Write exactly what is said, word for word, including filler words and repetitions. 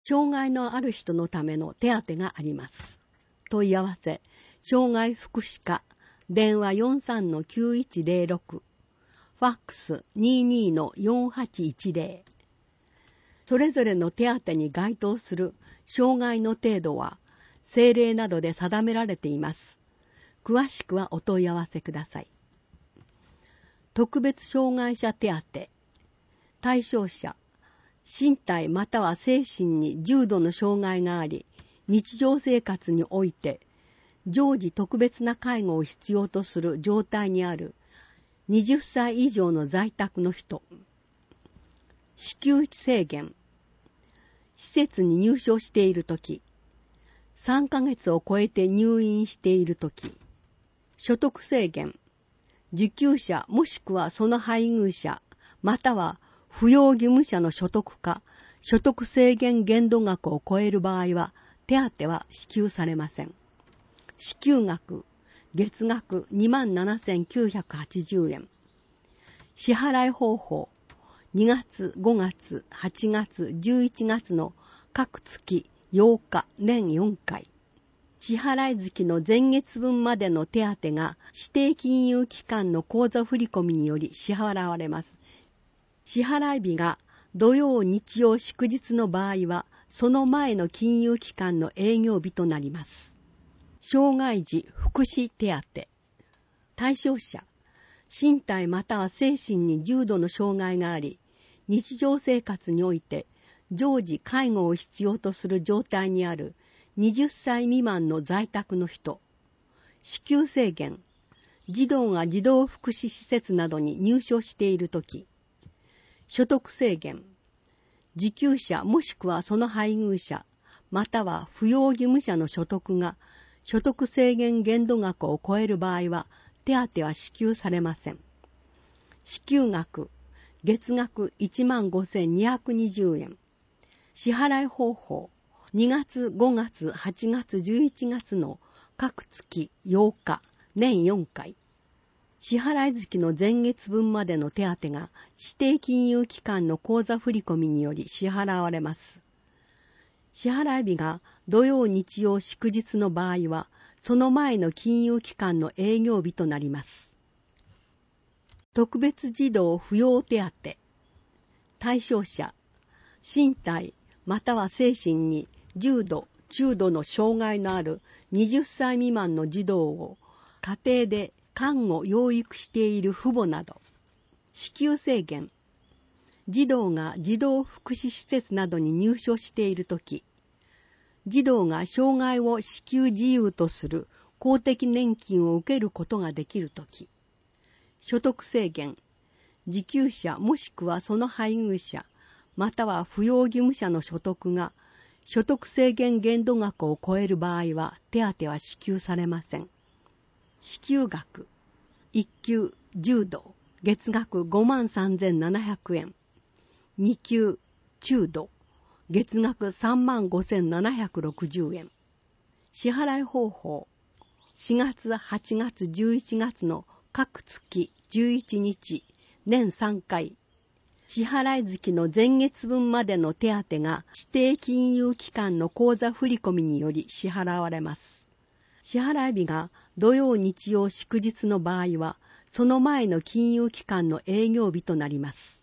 障害のある人のための手当があります。問い合わせ、障害福祉課、電話 よんさんのきゅういちゼロろく、ファックス にじゅうにのよんはちいちゼロ。それぞれの手当に該当する障害の程度は、政令などで定められています。詳しくはお問い合わせください。特別障害者手当。対象者、身体または精神に重度の障害があり、日常生活において常時特別な介護を必要とする状態にあるはたち以上の在宅の人。支給制限。施設に入所しているとき、さんかげつを超えて入院しているとき。所得制限。受給者もしくはその配偶者、または扶養義務者の所得か、所得制限限度額を超える場合は、手当は支給されません。支給額、月額 にまんななせんきゅうひゃくはちじゅうえん。支払い方法、にがつ、ごがつ、はちがつ、じゅういちがつの各月ようか、年よんかい。支払い月の前月分までの手当が指定金融機関の口座振込により支払われます。支払い日が土曜、日曜、祝日の場合は、その前の金融機関の営業日となります。障害児福祉手当。対象者、身体または精神に重度の障害があり、日常生活において常時介護を必要とする状態にあるはたち未満の在宅の人。支給制限。児童が児童福祉施設などに入所しているとき。所得制限。受給者もしくはその配偶者、または扶養義務者の所得が所得制限限度額を超える場合は、手当は支給されません。支給額、月額 いちまんごせんにひゃくにじゅうえん。支払い方法、にがつ、ごがつ、はちがつ、じゅういちがつの各月ようか、年よんかい。支払い月の前月分までの手当が指定金融機関の口座振込により支払われます。支払い日が土曜、日曜、祝日の場合は、その前の金融機関の営業日となります。特別児童扶養手当。対象者、身体または精神に重度、中度の障害のあるはたち未満の児童を家庭で看護・養育している父母など。支給制限。児童が児童福祉施設などに入所しているとき、児童が障害を支給自由とする公的年金を受けることができるとき。所得制限。受給者もしくはその配偶者、または扶養義務者の所得が所得制限限度額を超える場合は手当は支給されません。支給額、いっ級重度、月額 ごまんさんぜんななひゃくえん。に級中度、月額 さんまんごせんななひゃくろくじゅうえん。支払い方法、しがつ、はちがつ、じゅういちがつの各月じゅういちにち、年さんかい。支払い月の前月分までの手当が指定金融機関の口座振込により支払われます。支払い日が土曜、日曜、祝日の場合は、その前の金融機関の営業日となります。